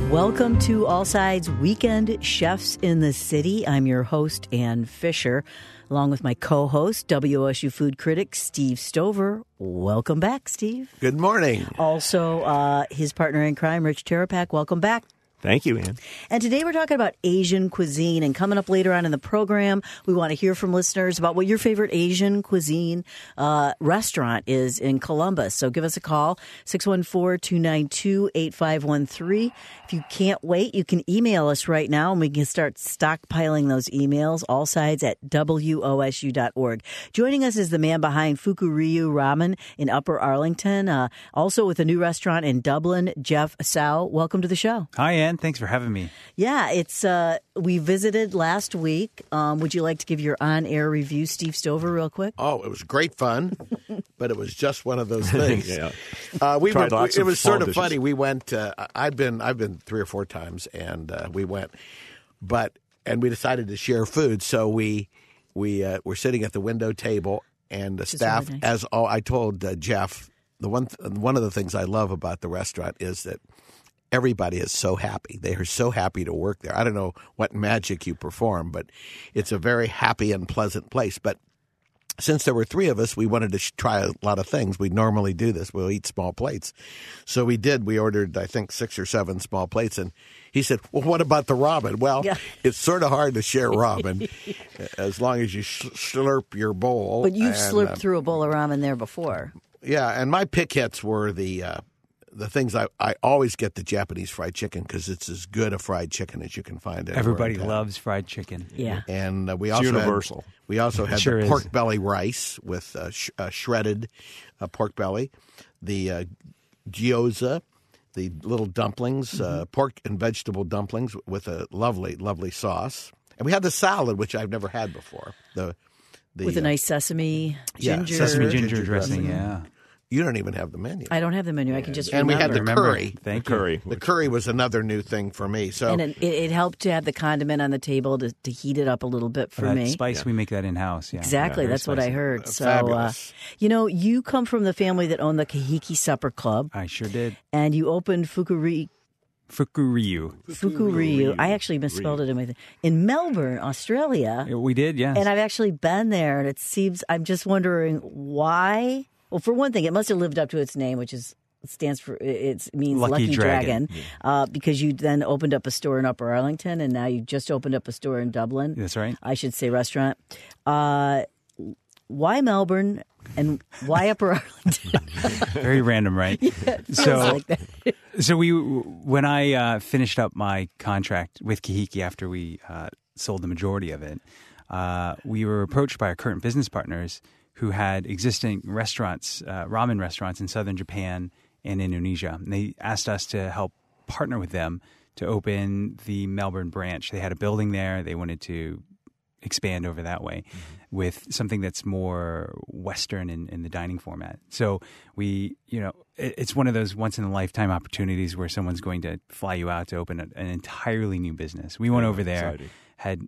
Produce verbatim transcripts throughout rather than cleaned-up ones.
Welcome to All Sides Weekend Chefs in the City. I'm your host, Ann Fisher, along with my co-host, W O S U food critic Steve Stover. Welcome back, Steve. Good morning. Also, uh, his partner in crime, Rich Terapak. Welcome back. Thank you, Ann. And today we're talking about Asian cuisine. And coming up later on in the program, we want to hear from listeners about what your favorite Asian cuisine uh, restaurant is in Columbus. So give us a call, six one four, two nine two, eight five one three. If you can't wait, you can email us right now, and we can start stockpiling those emails, allsides at W O S U dot org. Joining us is the man behind Fukuryu Ramen in Upper Arlington, uh, also with a new restaurant in Dublin, Jeff Sow. Welcome to the show. Hi, Ann. Thanks for having me. Yeah, it's uh, we visited last week. Um, would you like to give your on-air review, Steve Stover, real quick? Oh, it was great fun, but it was just one of those things. yeah. uh, we Tried went, lots it of was sort of dishes. funny. We went. Uh, I've been I've been three or four times, and uh, we went, but and we decided to share food. So we we uh, were sitting at the window table, and the Which is staff, really nice. as all I told uh, Jeff, the one th- one of the things I love about the restaurant is that everybody is so happy. They are so happy to work there. I don't know what magic you perform, but it's a very happy and pleasant place. But since there were three of us, we wanted to sh- try a lot of things. We normally do this. We'll eat small plates. So we did. We ordered, I think, six or seven small plates. And he said, well, what about the ramen? Well, Yeah. it's sort of hard to share ramen as long as you sh- slurp your bowl. But you've And, slurped uh, through a bowl of ramen there before. Yeah, and my pick hits were the uh, the things I, I always get the Japanese fried chicken because it's as good a fried chicken as you can find. anywhere Everybody in town. loves fried chicken. Yeah. And uh, we It's also universal. Had, we also had sure the is. pork belly rice with uh, sh- uh, shredded uh, pork belly, the uh, gyoza, the little dumplings, Mm-hmm. uh, pork and vegetable dumplings with a lovely, lovely sauce, and we had the salad, which I've never had before. The, the With a uh, nice sesame, yeah, ginger. Sesame Ginger ginger, dressing, dressing. yeah. You don't even have the menu. I don't have the menu. I can just and we had remember. the Remember. curry. Thank The you. curry. The curry was another new thing for me. So And it, it, it helped to have the condiment on the table to, to heat it up a little bit for that me. spice, we make that in-house. Yeah. Exactly. Yeah, very That's what I spicy. heard. Uh, So, uh, fabulous. you know, you come from the family that owned the Kahiki Supper Club, I sure did. and you opened Fukuri, Fukuryu. Fukuryu. I actually misspelled it in my thing. In Melbourne, Australia. Yeah, We did, yes. And I've actually been there, and it seems, I'm just wondering why. Well, for one thing, it must have lived up to its name, which is it stands for, it means Lucky Lucky, Dragon. Dragon, uh, because you then opened up a store in Upper Arlington, and now you just opened up a store in Dublin. That's right. I should say restaurant. Uh, why Melbourne, and why Upper Arlington? Very random, right? Feels so, like that. so we when I uh, finished up my contract with Kahiki after we uh, sold the majority of it, uh, we were approached by our current business partners who had existing restaurants, uh, ramen restaurants in southern Japan and Indonesia. And they asked us to help partner with them to open the Melbourne branch. They had a building there. They wanted to expand over that way mm-hmm. with something that's more Western in, in the dining format. So we, you know, it, it's one of those once in a lifetime opportunities where someone's going to fly you out to open a, an entirely new business. We went Yeah, over there, exciting. had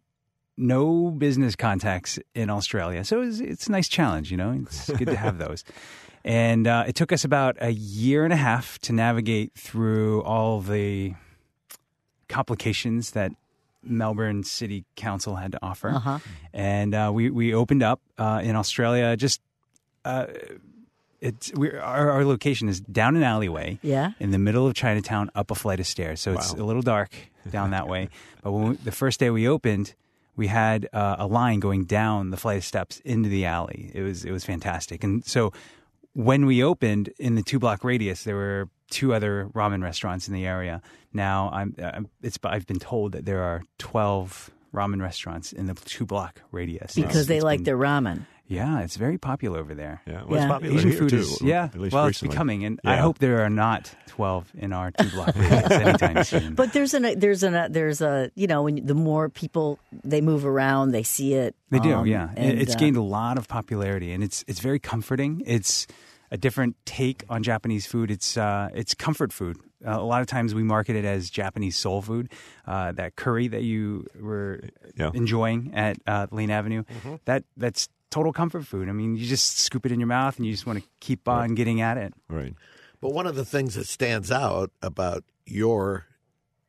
no business contacts in Australia. So it's, it's a nice challenge, you know, it's good to have those. And uh, it took us about a year and a half to navigate through all the complications that Melbourne City Council had to offer. Uh-huh. And uh, we, we opened up uh, in Australia. Just uh, it's we our, our location is down an alleyway Yeah. in the middle of Chinatown, up a flight of stairs. So it's Wow. a little dark down that way. But when we, the first day we opened, we had uh, a line going down the flight of steps into the alley. It was it was fantastic. And so when we opened in the two block radius, there were two other ramen restaurants in the area. Now I'm, I'm it's I've been told that there are twelve ramen restaurants in the two block radius Because It's- they it's like been- their ramen. Yeah, it's very popular over there. Yeah, well, Yeah. it's popular Asian here, food too, is yeah. at least Well, recently. it's becoming, and I Yeah. hope there are not twelve in our two block radius anytime soon. But there's an there's an there's a you know when the more people they move around, they see it. They do, um, yeah. and, it's uh, gained a lot of popularity, and it's it's very comforting. It's a different take on Japanese food. It's uh, it's comfort food. Uh, a lot of times we market it as Japanese soul food. Uh, that curry that you were Yeah. enjoying at uh, Lane Avenue, that that's total comfort food. I mean, you just scoop it in your mouth, and you just want to keep on getting at it. Right. But one of the things that stands out about your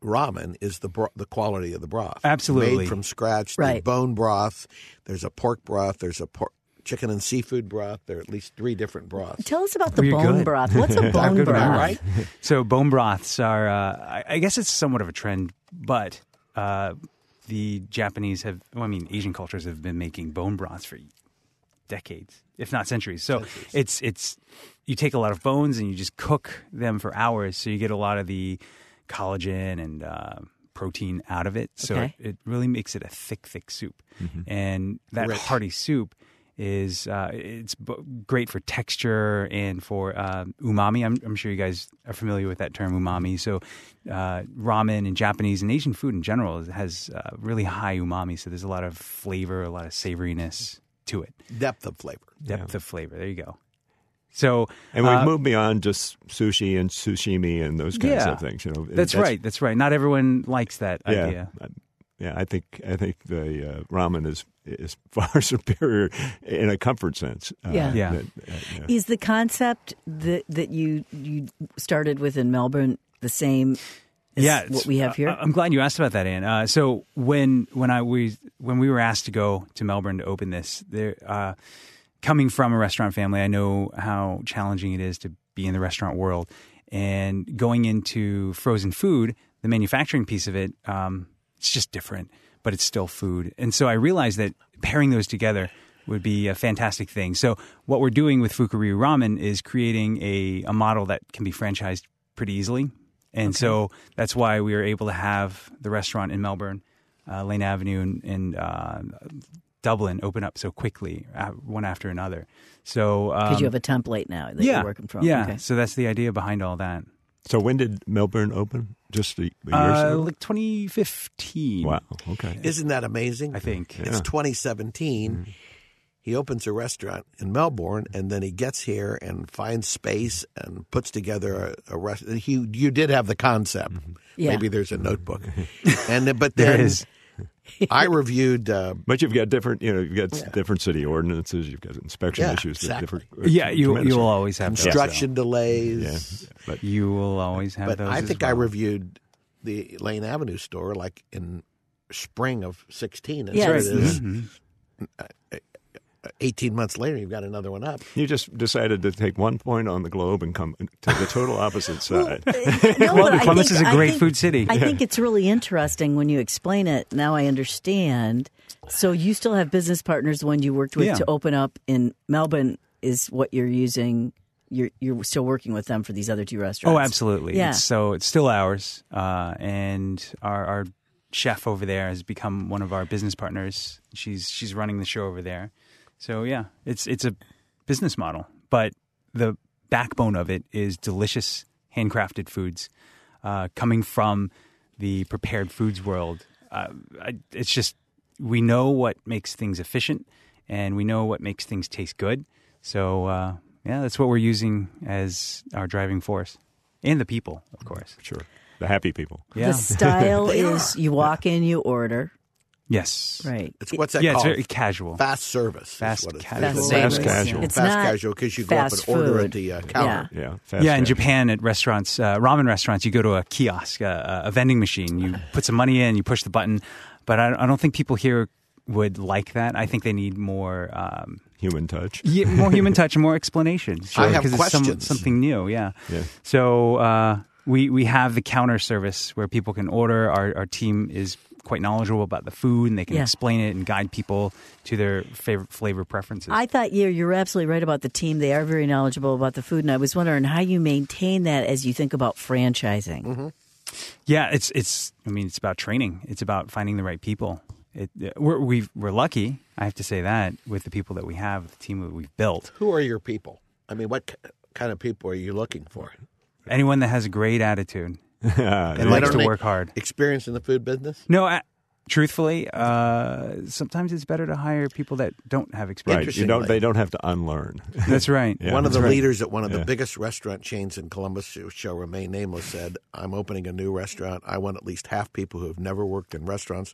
ramen is the bro- the quality of the broth. Absolutely. Made from scratch. Right. There's bone broth. There's a pork broth. There's a pork, chicken and seafood broth. There are at least three different broths. Tell us about the You're bone good. broth. What's a bone good broth? memory. Right? So bone broths are, uh, I, I guess it's somewhat of a trend, but uh, the Japanese have, well, I mean, Asian cultures have been making bone broths for decades, if not centuries. So Centuries. it's it's you take a lot of bones and you just cook them for hours, so you get a lot of the collagen and uh, protein out of it. So Okay. it, it really makes it a thick, thick soup, and that Rich. hearty soup is uh, it's b- great for texture and for uh, umami. I'm, I'm sure you guys are familiar with that term, umami. So uh, ramen in Japanese and Asian food in general is- has uh, really high umami. So there's a lot of flavor, a lot of savoriness to it, Depth of flavor. depth of flavor. There you go. So And we've uh, moved beyond just sushi and sushimi and those kinds Yeah. of things. You know, that's, right. That's right. Not everyone likes that Yeah, idea. I- yeah. I think I think the uh, ramen is is far superior in a comfort sense. Uh, Yeah. Yeah. that- uh, yeah. Is the concept that that you you started with in Melbourne the same as yeah, what it's- we have here? I- I'm glad you asked about that, Ann. Uh, so when when I we when we were asked to go to Melbourne to open this, there, uh, coming from a restaurant family, I know how challenging it is to be in the restaurant world, and going into frozen food, the manufacturing piece of it, um, it's just different, but it's still food. And so I realized that pairing those together would be a fantastic thing. So what we're doing with Fukuryu Ramen is creating a, a model that can be franchised pretty easily. And so that's why we were able to have the restaurant in Melbourne, uh, Lane Avenue, and, and uh, Dublin open up so quickly, uh, one after another. So Because um, you have a template now that yeah, you're working from. yeah. Okay. So that's the idea behind all that. So when did Melbourne open? Just a, a year or Uh, so? like twenty fifteen. Wow. Okay. Isn't that amazing? I think. It's Yeah. twenty seventeen. He opens a restaurant in Melbourne, and then he gets here and finds space and puts together a, a restaurant. He, you did have the concept. Yeah. Maybe there's a notebook, and then- but There then is. I reviewed. Uh, But you've got different, you know, you've got different city ordinances. You've got inspection Yeah, issues. that exactly. differ- Yeah, you tremendous. you will always have those, construction Yeah, delays. but though. You will always have But those. I as think I well. reviewed the Lane Avenue store like in spring of sixteen. And Yes. so Right. it is, Mhm. eighteen months later, you've got another one up. you just decided to take one point on the globe and come to the total opposite side. No, Well, but I Columbus think- is a I great think- food city. I think it's really interesting when you explain it. Now I understand. So you still have business partners, the one you worked with Yeah. to open up in Melbourne is what you're using. You're you're still working with them for these other two restaurants. Oh, absolutely. Yeah. It's, so it's still ours, uh, and our, our chef over there has become one of our business partners. She's she's running the show over there. So yeah, it's it's a business model, but the backbone of it is delicious handcrafted foods uh, coming from the prepared foods world. Uh, I, it's just we know what makes things efficient, and we know what makes things taste good. So uh, yeah, that's what we're using as our driving force, and the people, of course. Sure. The happy people. Yeah. The style They is you walk in, you order. Yes. Right. It's what's that Yeah, it's called? very casual. Fast service. is Fast what it's casual. that's the Fast name of it. casual. It's fast not casual because you go up and fast order food. at the uh, counter. Yeah. Fast Yeah, in fashion. Japan at restaurants, uh, ramen restaurants, you go to a kiosk, uh, a vending machine. You put some money in, you push the button. But I, I don't think people here would like that. I think they need more, um, Human touch. yeah, more human touch and more explanation. I have because it's some- questions. something new. Yeah. Yeah. So uh, we we have the counter service where people can order. Our our team is quite knowledgeable about the food, and they can Yeah. explain it and guide people to their favorite flavor preferences. I thought you're, you're absolutely right about the team. They are very knowledgeable about the food. And I was wondering how you maintain that as you think about franchising. Mm-hmm. Yeah, it's it's. I mean, it's about training. It's about finding the right people. It, we're we've, we're lucky, I have to say that, with the people that we have, the team that we've built. Who are your people? I mean, what k- kind of people are you looking for? Anyone that has a great attitude Yeah. and likes don't to make- work hard. Experience in the food business? No, I, truthfully, uh, sometimes it's better to hire people that don't have Right. experience. You don't. Interestingly. They don't have to unlearn. That's right. Yeah, one of that's the right. leaders at one of the Yeah. biggest restaurant chains in Columbus, who shall remain nameless, said, I'm opening a new restaurant. I want at least half people who have never worked in restaurants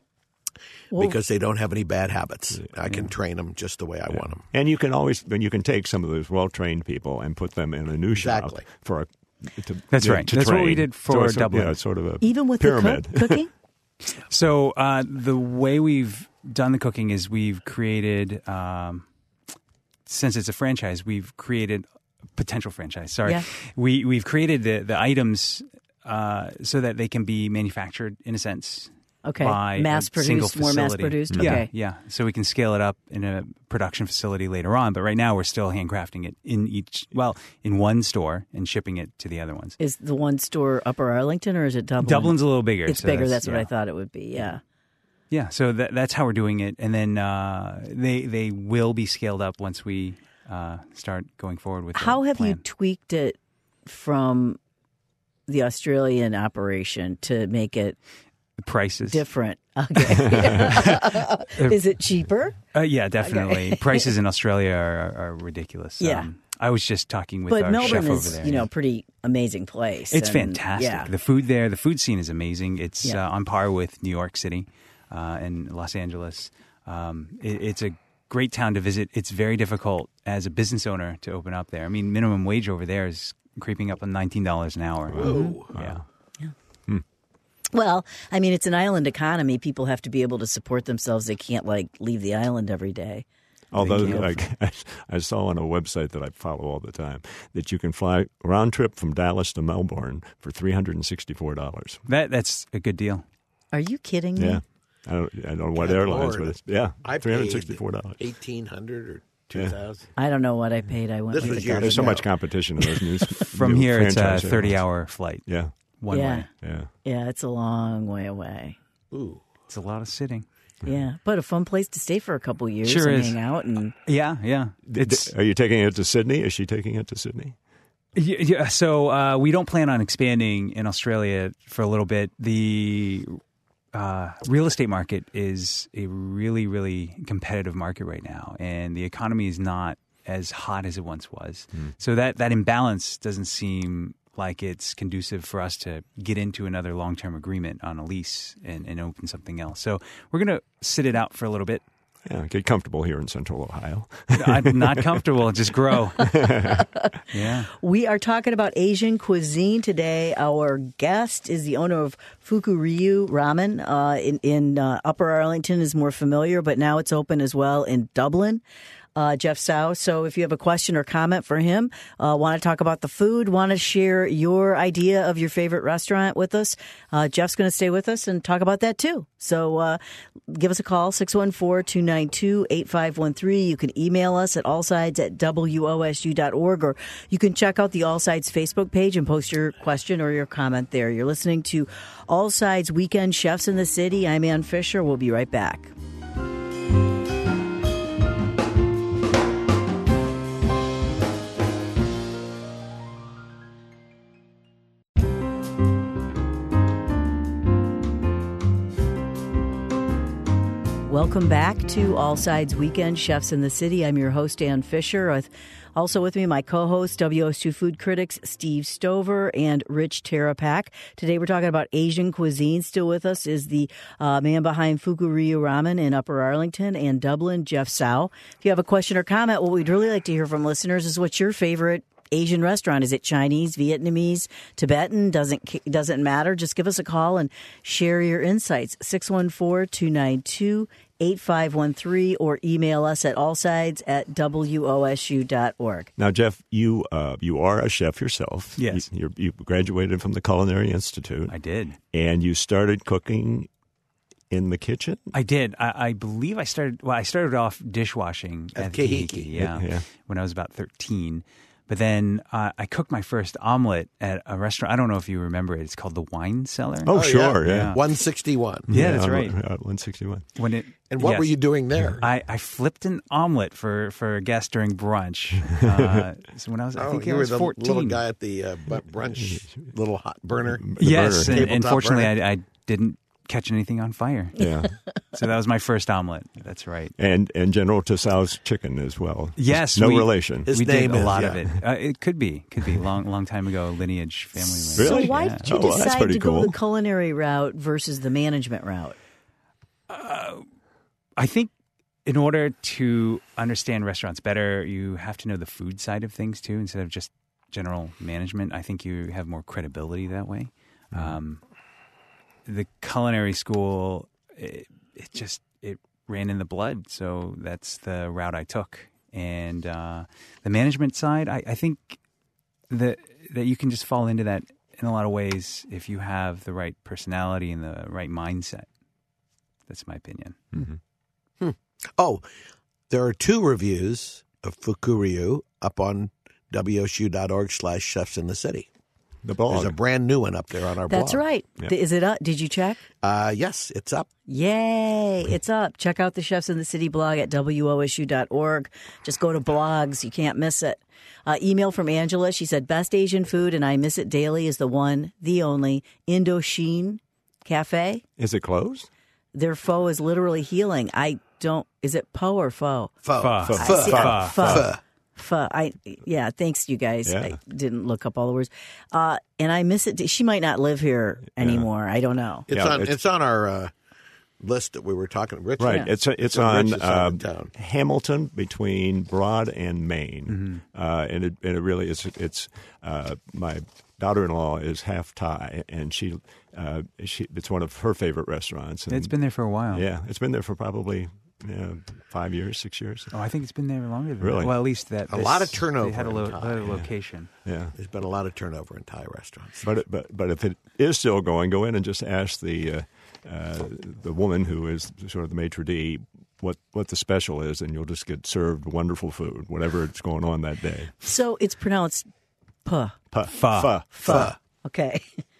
Well, because they don't have any bad habits. I can train them just the way I want them. And you can always, then you can take some of those well-trained people and put them in a new shop Exactly. for a To, That's yeah, right. to That's what we train. did for so it's, Dublin. Yeah, it's sort of a Even with pyramid. the cook, cooking? So uh, the way we've done the cooking is we've created, um, since it's a franchise, we've created potential franchise. Sorry, Yeah. we we've created the the items uh, so that they can be manufactured in a sense. Okay. By Mass a single produced, more mass facility. produced? Yeah, Okay. yeah. So we can scale it up in a production facility later on. But right now we're still handcrafting it in each, well, in one store and shipping it to the other ones. Is the one store Upper Arlington or is it Dublin? Dublin's a little bigger. It's so bigger. That's, what yeah. I thought it would be. Yeah. Yeah, so that, that's how we're doing it. And then uh, they they will be scaled up once we uh, start going forward with the How have you plan. tweaked it from the Australian operation to make it The prices? different? Okay. Is it cheaper? Uh, yeah, definitely. Prices in Australia are, are ridiculous. Yeah. Um, I was just talking with But our Melbourne chef over is, there. you know, pretty amazing place. It's and, fantastic. Yeah. The food there, the food scene is amazing. It's Yeah. uh, on par with New York City uh, and Los Angeles. Um, it, it's a great town to visit. It's very difficult as a business owner to open up there. I mean, minimum wage over there is creeping up on nineteen dollars an hour. Whoa. Yeah. Well, I mean, it's an island economy. People have to be able to support themselves. They can't, like, leave the island every day. Although you. like, I saw on a website that I follow all the time that you can fly round trip from Dallas to Melbourne for three hundred and sixty-four dollars. That That's a good deal. Are you kidding me? Yeah, I don't, I don't know what Good airlines, Lord. but it's yeah, I three hundred sixty-four dollars. paid eighteen hundred or two thousand. I don't know what I paid. I went This with was the years There's so ago. much competition in those news. From new here, it's a franchise airlines. thirty-hour flight, Yeah, one Yeah. way. yeah. Yeah, it's a long way away. Ooh. It's a lot of sitting. Yeah, but a fun place to stay for a couple years Sure and is. hang out. And Yeah, yeah. It's Are you taking it to Sydney? Is she taking it to Sydney? Yeah, yeah, so uh, we don't plan on expanding in Australia for a little bit. The uh, real estate market is a really, really competitive market right now, and the economy is not as hot as it once was. So that, that imbalance doesn't seem like it's conducive for us to get into another long-term agreement on a lease and, and open something else. So we're going to sit it out for a little bit. Yeah, get comfortable here in Central Ohio. I'm not comfortable. Just grow. Yeah. we are talking about Asian cuisine today. Our guest is the owner of Fukuryu Ramen uh, in, in uh, Upper Arlington, is more familiar, but now it's open as well in Dublin. Uh, Jeff Sau. So if you have a question or comment for him, uh, want to talk about the food, want to share your idea of your favorite restaurant with us, uh, Jeff's going to stay with us and talk about that too. So uh, give us a call, six one four, two nine two, eight five one three. You can email us at allsides at W O S U dot org, or you can check out the All Sides Facebook page and post your question or your comment there. You're listening to All Sides Weekend Chefs in the City. I'm Ann Fisher. We'll be right back. Welcome back to All Sides Weekend Chefs in the City. I'm your host, Ann Fisher. With, also with me, my co-host, W O S two food critics Steve Stover and Rich Terapak. Today we're talking about Asian cuisine. Still with us is the uh, man behind Fukuryu Ramen in Upper Arlington and Dublin, Jeff Sau. If you have a question or comment, what we'd really like to hear from listeners is what's your favorite Asian restaurant? Is it Chinese, Vietnamese, Tibetan? Doesn't doesn't matter. Just give us a call and share your insights. six one four, two nine two, eight five one three or email us at allsides at W O S U dot org. Now, Jeff, you uh, you are a chef yourself. Yes. You, you're, you graduated from the Culinary Institute. I did. And you started cooking in the kitchen? I did. I, I believe I started. Well, I started off dishwashing At at Kahiki. Kahiki, yeah, Yeah. when I was about thirteen. But then uh, I cooked my first omelet at a restaurant. I don't know if you remember it. It's called the Wine Cellar. Oh, sure, yeah. one sixty-one. Yeah, that's on, right. Uh, one sixty-one. When it And what yes. were you doing there? I, I flipped an omelet for, for a guest during brunch. Uh, so when I was, I Oh, think you I were was the fourteen. little guy at the uh, bu- brunch, little hot burner. The Yes, burner. and, Tabletop unfortunately, burner. I, I didn't catch anything on fire. Yeah. So that was my first omelet. That's right. and and General Tasau's chicken as well. Yes, No we- relation. His we name did a is, lot yeah. of it. Uh, it could be, could be long, long time ago. Lineage family. So Really? why Yeah. did you Oh, well, that's decide pretty to go cool. the culinary route versus the management route? I think in order to understand restaurants better, you have to know the food side of things too, instead of just general management. I think you have more credibility that way. Um, the culinary school, it, it just it ran in the blood, so that's the route I took. And uh, the management side, I, I think that that you can just fall into that in a lot of ways if you have the right personality and the right mindset. That's my opinion. Mm-hmm. Hmm. Oh, there are two reviews of Fukuryu up on W S U dot org slash chefs in the city. The blog. There's a brand new one up there on our blog. That's right. Yep. Is it up? Did you check? Uh, yes, it's up. Yay, it's up. Check out the Chefs in the City blog at W O S U dot org. Just go to blogs. You can't miss it. Uh, email from Angela. She said, best Asian food, and I miss it daily, is the one, the only, Indochine Cafe. Is it closed? Their pho is literally healing. I don't, is it po or pho? Pho. Pho. Pho. I Pho. see- Pho. uh, pho. Pho. Pho. I, yeah, thanks you guys. Yeah. I didn't look up all the words. Uh, and I miss it. She might not live here anymore. I don't know. It's Yeah, on. It's, it's- on our uh, list that we were talking. Rich, Right. Yeah. It's it's It's the on richest side of um, town. Hamilton between Broad and Maine, uh, and it and it really is. It's uh, my daughter-in-law is half Thai, and she uh, she it's one of her favorite restaurants. And, It's been there for a while. yeah, it's been there for probably yeah, five years, six years. Oh, I think it's been there longer than Really? that. Well, at least that. A this- lot of turnover They had a, in lo- Thai, a yeah. location. Yeah. There's been a lot of turnover in Thai restaurants. But it, but but if it is still going, go in and just ask the uh, uh, the woman who is sort of the maitre d' what what the special is, and you'll just get served wonderful food, whatever it's going on that day. So it's pronounced puh. Pho. Pho. Pho. Pho. Okay.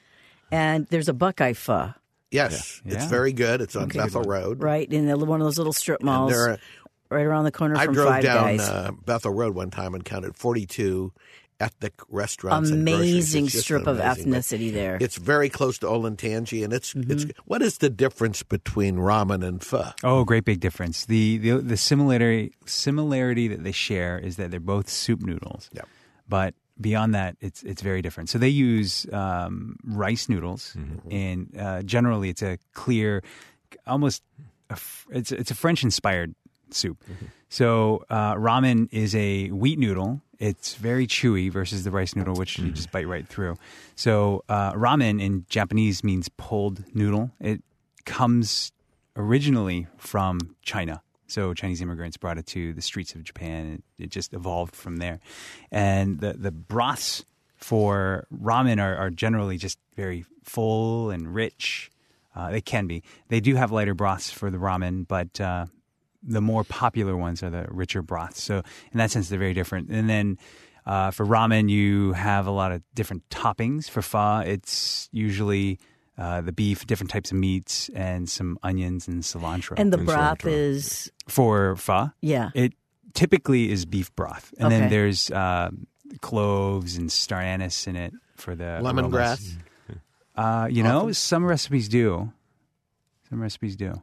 And there's a Buckeye pho, Yes, Yeah. it's Yeah. very good. It's on Okay. Bethel Road. right? In the, one of those little strip And malls there are- right around the corner I from drove Five down Guys. uh, Bethel Road one time and counted forty-two ethnic restaurants. and groceries. Amazing It's just strip of amazing. But ethnicity there. It's very close to Olentangy, and it's Mm-hmm. it's. What is the difference between ramen and pho? Oh, great big difference. The the the similarity similarity that they share is that they're both soup noodles. Yep. But beyond that, it's it's very different. So they use um, rice noodles, and uh, generally it's a clear, almost a, f- it's it's a French inspired soup. So uh, ramen is a wheat noodle. It's very chewy versus the rice noodle, which you just bite right through. So uh, ramen in Japanese means pulled noodle. It comes originally from China. So Chinese immigrants brought it to the streets of Japan. It, it just evolved from there. And the, the broths for ramen are, are generally just very full and rich. Uh, they can be. They do have lighter broths for the ramen, but uh, the more popular ones are the richer broths. So in that sense, they're very different. And then uh, for ramen, you have a lot of different toppings. For pho, it's usually uh, the beef, different types of meats, and some onions and cilantro. and the and broth cilantro. is, For pho, yeah. it typically is beef broth. And Okay. then there's uh, cloves and star anise in it for the aromas. Lemongrass. Uh, you know, Often? some recipes do. Some recipes do.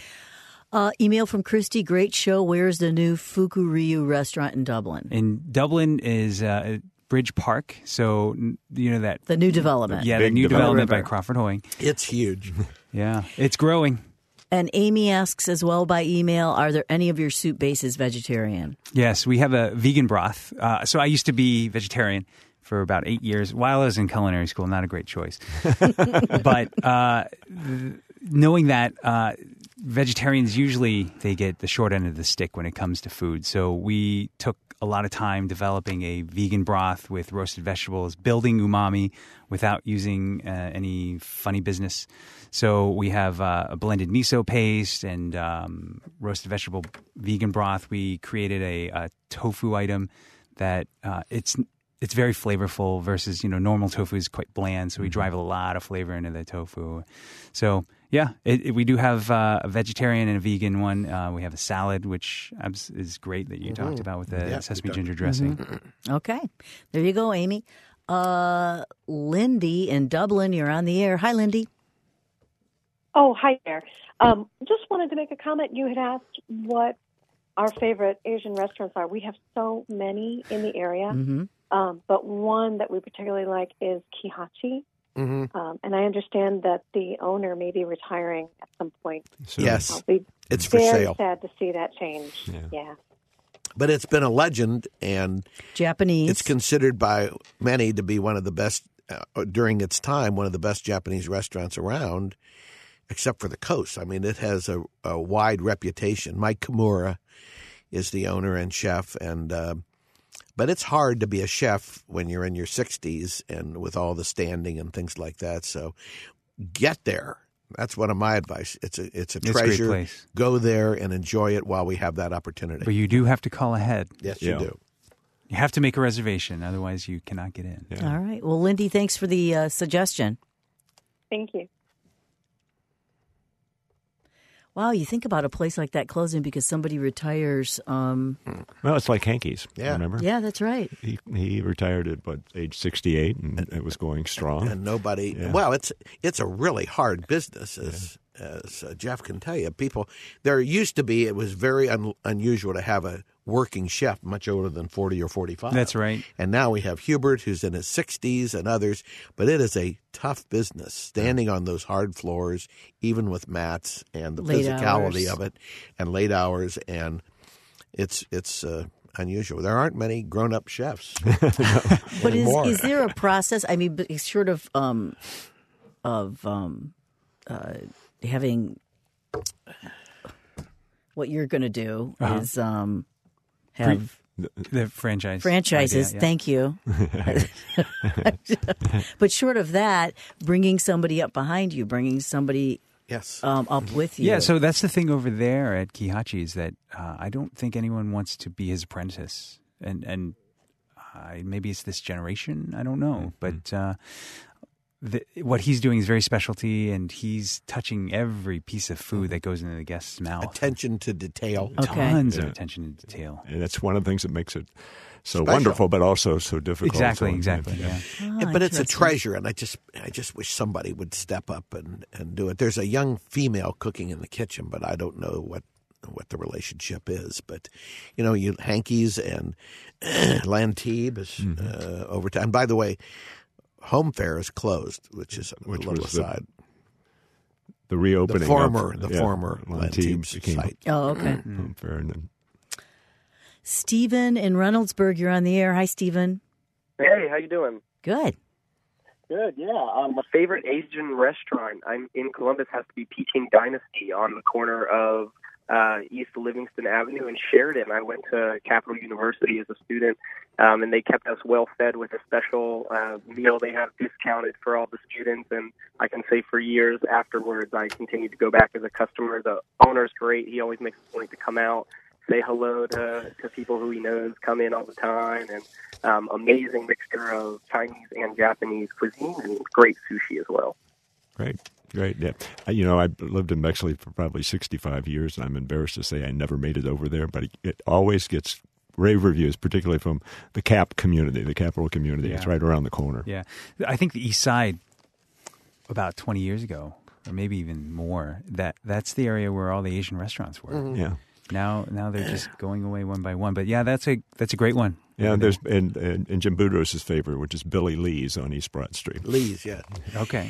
Uh, email from Christy. Great show. Where's the new Fukuryu restaurant in Dublin? In Dublin is uh, Bridge Park. So, n- you know that. The new development. Yeah, the Big new development. development by River. Crawford Hoying. It's huge. Yeah, it's growing. And Amy asks as well by email, are there any of your soup bases vegetarian? Yes, we have a vegan broth. Uh, so I used to be vegetarian for about eight years while I was in culinary school. Not a great choice. But uh, th- knowing that uh, vegetarians usually they get the short end of the stick when it comes to food. So we took a lot of time developing a vegan broth with roasted vegetables, building umami without using uh, any funny business. So we have uh, a blended miso paste and um, roasted vegetable vegan broth. We created a, a tofu item that uh, it's it's very flavorful versus, you know, normal tofu is quite bland. So we drive a lot of flavor into the tofu. So yeah, it, it, we do have uh, a vegetarian and a vegan one. Uh, we have a salad, which abs- is great that you talked about with the Yeah, we sesame talked- ginger dressing. Okay. There you go, Amy. Uh, Lindy in Dublin, you're on the air. Hi, Lindy. Oh, hi there. Um, just wanted to make a comment. You had asked what our favorite Asian restaurants are. We have so many in the area, Mm-hmm. um, but one that we particularly like is Kihachi. hmm Um, and I understand that the owner may be retiring at some point. So, Yes, I'll be it's for very sale. sad to see that change. Yeah. Yeah. but it's been a legend, and Japanese. it's considered by many to be one of the best, uh, during its time, one of the best Japanese restaurants around, except for the coast. I mean, it has a, a wide reputation. Mike Kimura is the owner and chef, and uh, but it's hard to be a chef when you're in your sixties and with all the standing and things like that. So get there. That's one of my advice. It's a it's a It's a treasure. great place. Go there and enjoy it while we have that opportunity. But you do have to call ahead. Yes, Yeah. you do. You have to make a reservation, otherwise you cannot get in. Yeah. All right. Well, Lindy, thanks for the uh, suggestion. Thank you. Wow, you think about a place like that closing because somebody retires. Um, Well, it's like Hankey's. Yeah. Remember? yeah, that's right. He he retired at what, age sixty-eight, and it was going strong. And nobody. Yeah. Well, it's it's a really hard business, as as uh, Jeff can tell you. People, there used to be. It was very un, unusual to have a working chef much older than forty or forty-five. That's right. And now we have Hubert, who's in his sixties, and others. But it is a tough business, standing on those hard floors, even with mats and the Late physicality hours. of it, and late hours, and it's it's uh, unusual. There aren't many grown-up chefs But is, anymore. is there a process? I mean, but it's short of um, of um, uh, having what you're going to do Uh-huh. is um, have The franchise. franchises. idea, yeah. Thank you. But short of that, bringing somebody up behind you, bringing somebody Yes. um, up with you. Yeah, so that's the thing over there at Kihachi is that uh, I don't think anyone wants to be his apprentice, and and uh, maybe it's this generation. I don't know, but uh, the, what he's doing is very specialty, and he's touching every piece of food that goes into the guest's mouth. Attention to detail. Okay. Tons of Yeah. attention to detail. And that's one of the things that makes it so Special. wonderful, but also so difficult. Exactly, So, exactly. Yeah. Ah, Yeah, but it's a interesting. treasure, and I just I just wish somebody would step up and, and do it. There's a young female cooking in the kitchen, but I don't know what what the relationship is. But you know, you Hankey's and Lantibes is Mm-hmm. uh, over time. By the way, Home Fair is closed, which is a Which little was the aside. The The, reopening former of, the yeah, former Lantibes Lantibes became site. Oh, okay. Home Fair, and then Stephen in Reynoldsburg, you're on the air. Hi, Stephen. Hey, how you doing? Good. Good, yeah. Um, my favorite Asian restaurant I'm in Columbus has to be Peking Dynasty on the corner of uh, East Livingston Avenue and Sheridan. I went to Capital University as a student, um, and they kept us well fed with a special uh, meal they have discounted for all the students. And I can say for years afterwards, I continued to go back as a customer. The owner's great. He always makes a point to come out, say hello to, to people who he knows, come in all the time, and um, amazing mixture of Chinese and Japanese cuisine, and great sushi as well. Great, great. Yeah, Uh, you know, I lived in Bexley for probably sixty-five years, and I'm embarrassed to say I never made it over there, but it, it always gets rave reviews, particularly from the Cap community, the Capital community. Yeah. It's right around the corner. Yeah, I think the East Side, about twenty years ago, or maybe even more, that that's the area where all the Asian restaurants were. Yeah. Now, now they're just going away one by one. But yeah, that's a that's a great one. Yeah, there's and, and, and Jim Boudreaux's favorite, which is Billy Lee's on East Broad Street. Lee's, yeah. Okay.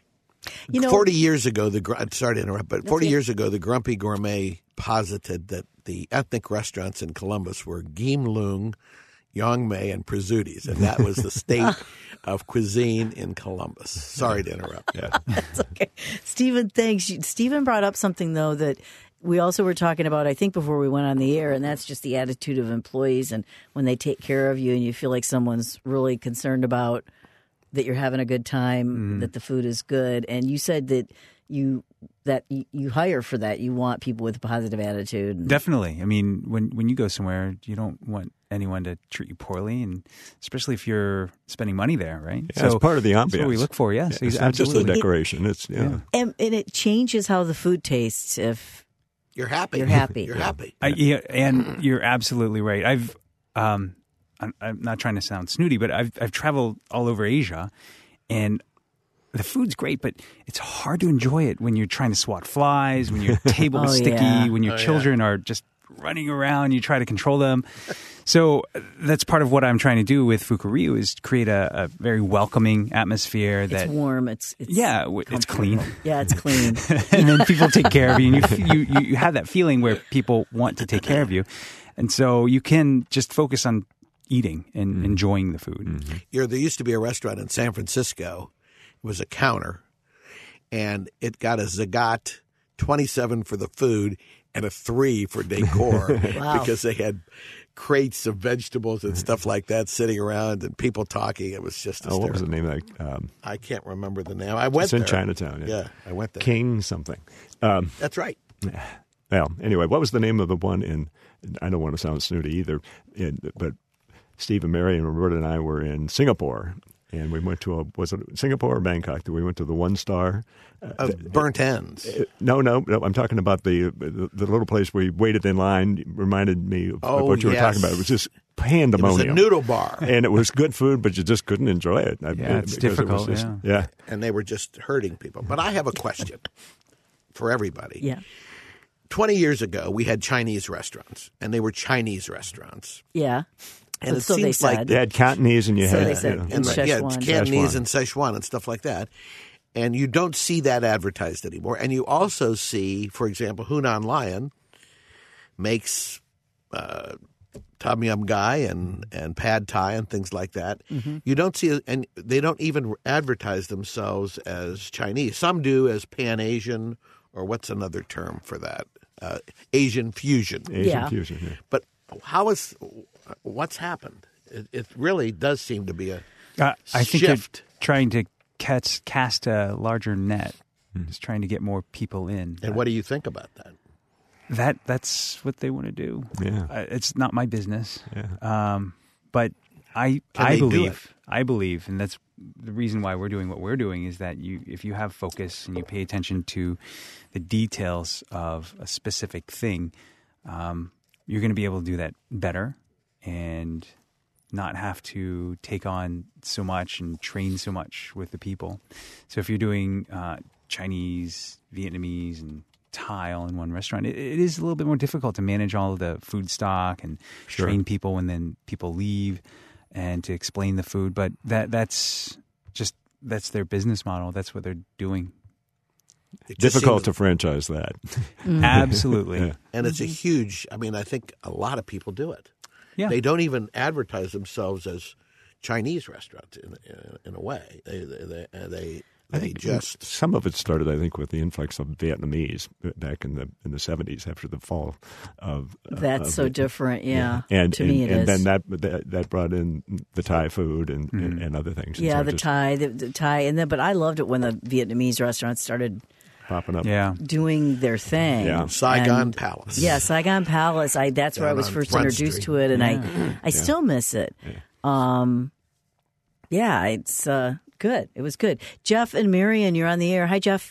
You know, forty years ago, the gr- sorry to interrupt, but forty years ago, the Grumpy Gourmet posited that the ethnic restaurants in Columbus were Geem Lung, Yongmei, and Prizzutis, and that was the state of cuisine in Columbus. Sorry to interrupt. Yeah. That's okay. Stephen, thanks. Stephen brought up something, though, that we also were talking about, I think, before we went on the air, and that's just the attitude of employees and when they take care of you and you feel like someone's really concerned about that you're having a good time, Mm-hmm. that the food is good. And you said that you that you, you hire for that. You want people with a positive attitude. And, Definitely. I mean, when when you go somewhere, you don't want anyone to treat you poorly, and especially if you're spending money there, right? Yeah, it's part of the That's what we ambiance. look for. Yes, It's not just the absolutely. decoration. It's yeah. Yeah. and, and it changes how the food tastes if You're happy. You're happy. You're happy. I, yeah, and you're absolutely right. I've, um, I'm, I'm not trying to sound snooty, but I've I've traveled all over Asia, and the food's great, but it's hard to enjoy it when you're trying to swat flies, when your table is Oh, sticky, yeah. when your Oh, yeah. children are just running around, you try to control them. So that's part of what I'm trying to do with Fukuryu is create a, a very welcoming atmosphere that it's warm, it's, it's yeah, w- it's clean. Yeah, it's clean. and then people take care of you, and you, f- you you you have that feeling where people want to take care of you. And so you can just focus on eating and enjoying the food. Mm-hmm. You know, there used to be a restaurant in San Francisco. It was a counter, and it got a Zagat twenty-seven for the food and a three for decor Wow. because they had crates of vegetables and stuff like that sitting around and people talking. It was just Oh, hysterical. what was the name of that? Um, I can't remember the name. I went it's in there. Chinatown. Yeah. Yeah, I went there. King something. Um, That's right. well, anyway, what was the name of the one in? I don't want to sound snooty either, in, but Steve and Mary and Roberta and I were in Singapore. And we went to a, was it Singapore or Bangkok? We went to the one star. Uh, burnt ends. Uh, no, no, no. I'm talking about the, the the little place where we waited in line. It reminded me of Oh, what you yes. were talking about. It was just It was pandemonium. a noodle bar, And it was good food, but you just couldn't enjoy it. I- Yeah, it's because it was difficult, just- yeah. yeah. and they were just hurting people. But I have a question for everybody. Yeah. twenty years ago, we had Chinese restaurants, and they were Chinese restaurants. Yeah. And But it so they seems like said. You had Cantonese and you So had they said- you know, And like, yeah, Szechuan. Cantonese Szechuan. and Szechuan and stuff like that. And you don't see that advertised anymore. And you also see, for example, Hunan Lion makes uh, Tom Yum Gai and, and Pad Thai and things like that. Mm-hmm. You don't see, and they don't even advertise themselves as Chinese. Some do as Pan-Asian, or what's another term for that? Uh, Asian fusion. Asian Yeah. fusion. Yeah. But how is what's happened? It, it really does seem to be a Uh, I think shift. they're trying to catch, cast a larger net. Just trying to get more people in. And what do you think about that? That that's what they want to do. Yeah. Uh, it's not my business. Yeah. Um, but I Can I they do believe I believe, and that's the reason why we're doing what we're doing, is that you if you have focus and you pay attention to the details of a specific thing, um, you're going to be able to do that better and not have to take on so much and train so much with the people. So if you're doing uh, Chinese, Vietnamese, and Thai all in one restaurant, it, it is a little bit more difficult to manage all of the food stock and Sure. train people when then people leave and to explain the food. But that that's just that's their business model. That's what they're doing. It just Difficult to seems- franchise that. Absolutely. Yeah. and it's a huge. I mean, I think a lot of people do it. Yeah. They don't even advertise themselves as Chinese restaurants in in, in a way. They they they, they, I they think just some of it started, I think, with the influx of Vietnamese back in the in the seventies after the fall of. uh, That's of so the- different. Yeah. And to and, me, it and is. then that, that that brought in the Thai food and, and, and other things. And yeah, so the just Thai, the, the Thai, and then. But I loved it when the Vietnamese restaurants started popping up. Yeah. doing their thing. Yeah. Saigon And- Palace. Yeah, Saigon Palace. I that's where I Down was on first Front introduced Street. to it, and I I still miss it. Um, yeah, it's uh, good. It was good. Jeff and Marion, you're on the air. Hi, Jeff.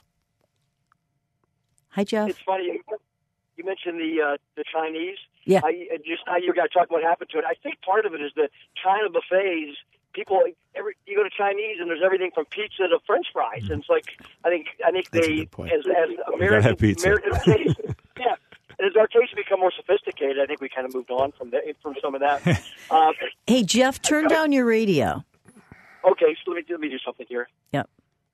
Hi, Jeff. It's funny you, you mentioned the uh, the Chinese. Yeah. I I just how you got to talk what happened to it. I think part of it is the China buffets. People, every you go to Chinese and there's everything from pizza to French fries, and it's like I think I think That's a they good point. as as gotta American have pizza. American taste, yeah. And as our tastes become more sophisticated, I think we kind of moved on from the, from some of that. uh, Hey, Jeff, turn down your radio. okay, so let me let me do something here. Yep.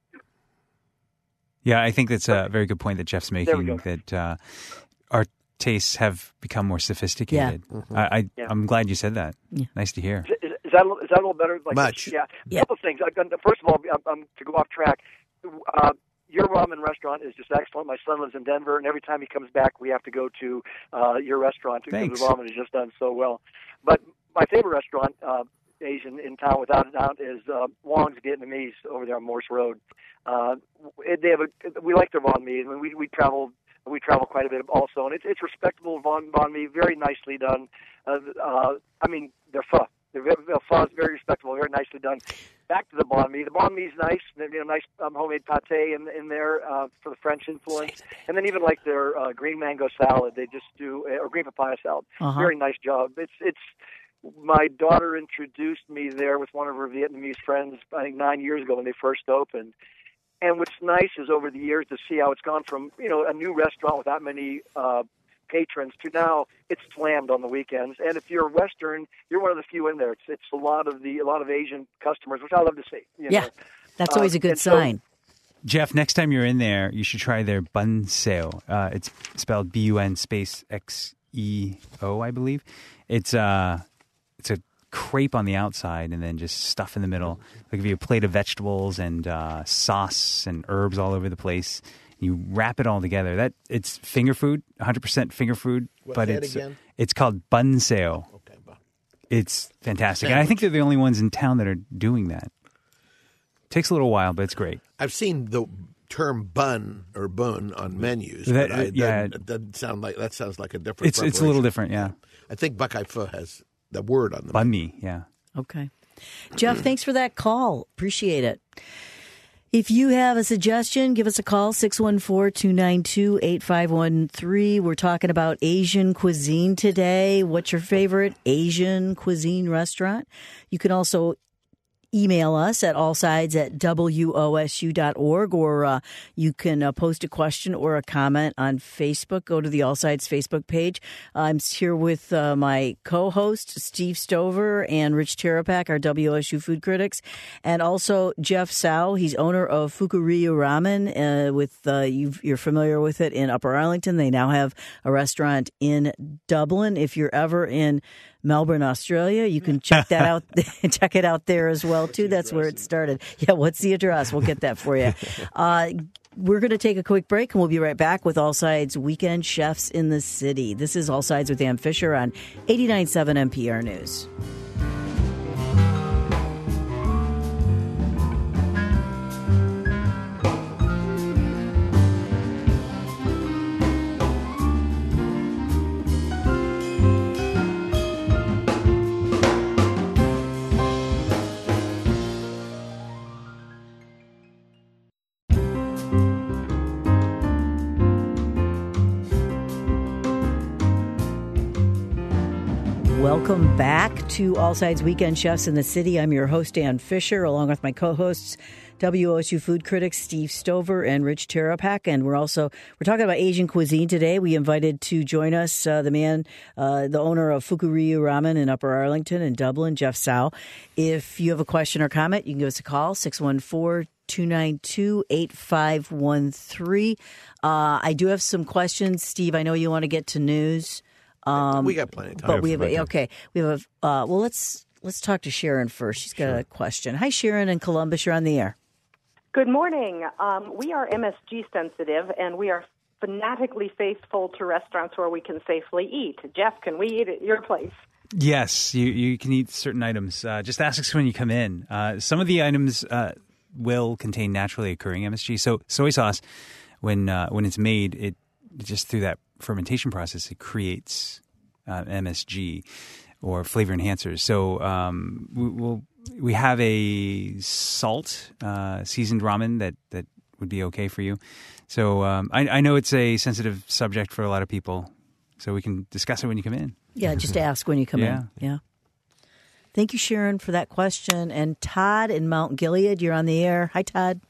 Yeah, I think that's a very good point that Jeff's There we making, go. that uh, our tastes have become more sophisticated. I, I, Yeah. I'm glad you said that. Yeah. Nice to hear. Is, is that a little- is that a little better? Like, Much. Yeah. Yeah. A couple of things. I've done, first of all, um, um, to go off track, uh, your ramen restaurant is just excellent. My son lives in Denver, and every time he comes back, we have to go to uh, your restaurant because Thanks. the ramen is just done so well. But my favorite restaurant, uh, Asian in town, without a doubt, is uh, Wong's Vietnamese over there on Morse Road. Uh, it- they have a. We like their banh mi. I mean, we we travel. We travel quite a bit also, and it's it's respectable banh, banh mi, very nicely done. Uh, uh, I mean, their pho, their, their pho is very respectable, very nicely done. Back to the banh mi. The banh mi is nice. You know, nice um, homemade pate in in there uh, for the French influence, and then even like their uh, green mango salad, they just do or green papaya salad. Uh-huh. Very nice job. It's it's. My daughter introduced me there with one of her Vietnamese friends, I think nine years ago when they first opened. And what's nice is over the years to see how it's gone from, you know, a new restaurant with that many uh, patrons to now it's slammed on the weekends. And if you're Western, you're one of the few in there. It's it's a lot of the a lot of Asian customers, which I love to see. You Yeah, know. that's Uh, always a good and so- sign. Jeff, next time you're in there, you should try their bun sale. Uh, it's spelled B U N space X E O, I believe. It's uh, it's a crepe on the outside and then just stuff in the middle. They'll give you a plate of vegetables and uh, sauce and herbs all over the place. You wrap it all together. That it's finger food, one hundred percent finger food. What's but that it's again? it's called bun seo. Okay, but It's fantastic, and I think they're the only ones in town that are doing that. Takes a little while, but it's great. I've seen the term bun or bun on menus. That- but I, yeah. that, that doesn't sound like that sounds like a different. It's it's a little preparation. different, yeah. I think Buckeye Pho has the word on the Bun mi, yeah. Okay. Jeff, thanks for that call. Appreciate it. If you have a suggestion, give us a call, six one four, two nine two, eight five one three. We're talking about Asian cuisine today. What's your favorite Asian cuisine restaurant? You can also email us at allsides at W O S U dot org, or uh, you can uh, post a question or a comment on Facebook. Go to the All Sides Facebook page. I'm here with uh, my co-host, Steve Stover, and Rich Terapak, our W O S U food critics, and also Jeff Sau. He's owner of Fukuriya Ramen. Uh, with uh, you've, you're familiar with it in Upper Arlington. They now have a restaurant in Dublin. If you're ever in Melbourne, Australia, you can check that out. Check it out there as well too. That's where it started. Yeah, what's the address? We'll get that for you. Uh, we're going to take a quick break, and we'll be right back with All Sides Weekend Chefs in the City. This is All Sides with Ann Fisher on eighty-nine point seven N P R News. Welcome back to All Sides Weekend Chefs in the City. I'm your host, Ann Fisher, along with my co-hosts, W O S U food critic Steve Stover and Rich Terapak. And we're also we're talking about Asian cuisine today. We invited to join us uh, the man, uh, the owner of Fukuriya Ramen in Upper Arlington and Dublin, Jeff Sau. If you have a question or comment, you can give us a call, six one four, two nine two, eight five one three. Uh, I do have some questions. Steve, I know you want to get to news. Um, we got plenty of time. But we have a, okay. We have a uh, well. Let's let's talk to Sharon first. She's got sure. a question. Hi, Sharon in Columbus. You're on the air. Good morning. Um, we are M S G sensitive, and we are fanatically faithful to restaurants where we can safely eat. Jeff, can we eat at your place? Yes, you you can eat certain items. Uh, just ask us when you come in. Uh, some of the items uh, will contain naturally occurring M S G. So soy sauce, when uh, when it's made, it just through that fermentation process, it creates uh, M S G or flavor enhancers. So um, we, we'll, we have a salt uh, seasoned ramen that, that would be okay for you. So um, I, I know it's a sensitive subject for a lot of people, so we can discuss it when you come in. Yeah, just ask when you come yeah. in. Yeah. Thank you, Sharon, for that question. And Todd in Mount Gilead, you're on the air. Hi, Todd.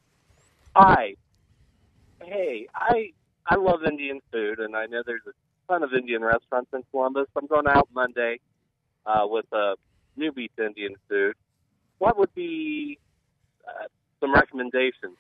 Hi. Hey, I... I love Indian food, and I know there's a ton of Indian restaurants in Columbus. I'm going out Monday uh, with a newbie to Indian food. What would be uh, some recommendations?